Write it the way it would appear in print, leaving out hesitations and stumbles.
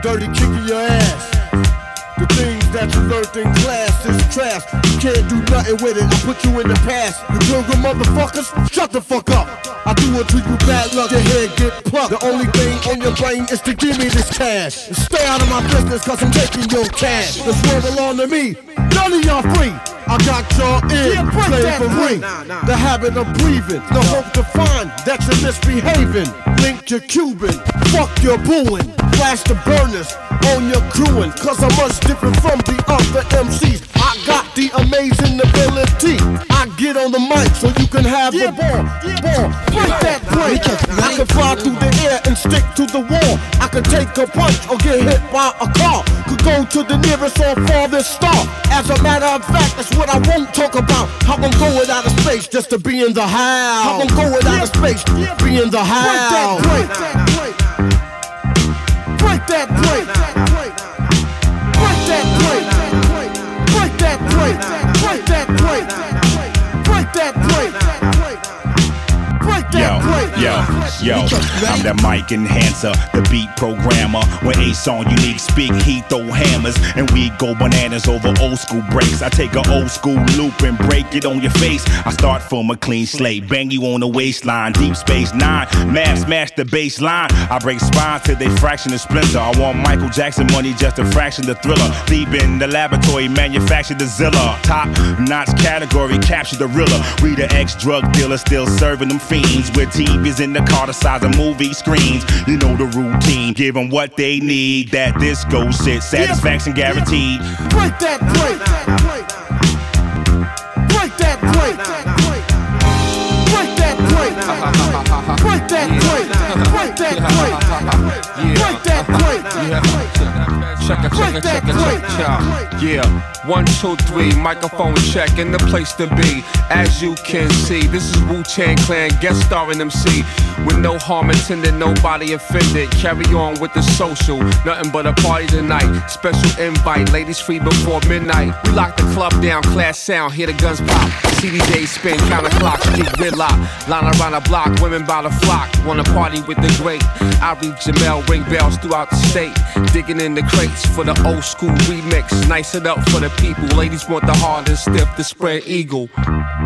dirty kicking your ass. The things that you learned in class is trash. You can't do nothing with it, I put you in the past. You pilgrim motherfuckers, shut the fuck up. I do it to you bad luck, your head get plucked. The only thing on your brain is to give me this cash. And stay out of my business cause I'm taking your cash. This world belong to me, none of y'all free. I got y'all in slavery. The habit of breathing, the hope to find that you're misbehaving. Link your Cuban, fuck your booing. Flash the burners on your crewing. Cause I'm much different from the other MCs. I got the amazing ability. I get on the mic so you can have the ball. Break that break. I can fly through the air and stick to the wall. I can take a punch or get hit by a car. Could go to the nearest or farthest star. As a matter of fact, that's what I won't talk about. How I'm going out of space just to be in the house. How I'm going out of space, be in the house. Break that break. Break that break. Break that break. Break that break. Break that break. Break that break. Yo, I'm the mic enhancer, the beat programmer. When Ace on Unique speak, he throw hammers, and we go bananas over old school breaks. I take an old school loop and break it on your face. I start from a clean slate, bang you on the waistline. Deep Space Nine, smash the bass line. I break spines till they fraction the splinter. I want Michael Jackson money, just a fraction the Thriller. Deep in the laboratory, manufacture the Zilla. Top notch category, capture the Rilla. We the ex-drug dealer, still serving them fiends. With TVs in the car the size of movie screens. You know the routine, give them what they need. That disco shit, satisfaction guaranteed. Break that break. Break that break. Break that break. Break that break. Break that break. Break that break. Check it. Yeah. 1, 2, 3, microphone check in the place to be. As you can see, this is Wu-Tang Clan, guest starring MC. With no harm intended, nobody offended. Carry on with the social, nothing but a party tonight. Special invite, ladies free before midnight. We lock the club down, class sound, hear the guns pop. CDJ spin, counterclocks, keep gridlock. Line around the block, women by the flock. Wanna party with the great. I read Jamel, ring bells throughout the state. Digging in the crates for the old school remix. Nice it up for the people. Ladies want the hard and stiff, the spread eagle.